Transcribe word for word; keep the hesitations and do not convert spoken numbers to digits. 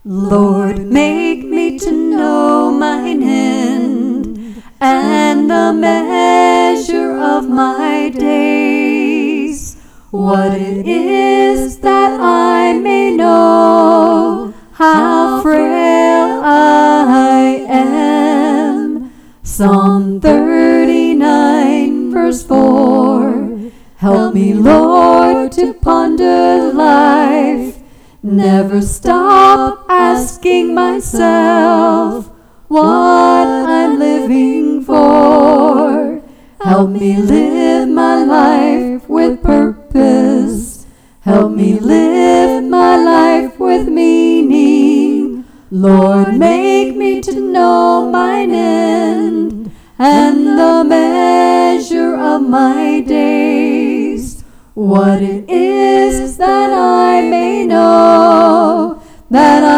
Lord, make me to know mine end and the measure of my days, what it is that I may know how frail I am. Psalm thirty-nine, verse four. Help me, Lord, to ponder life, never stop asking myself what I'm living for. Help me live my life with purpose. Help me live my life with meaning. Lord, make me to know mine end and the measure of my days, what it is that I may know, that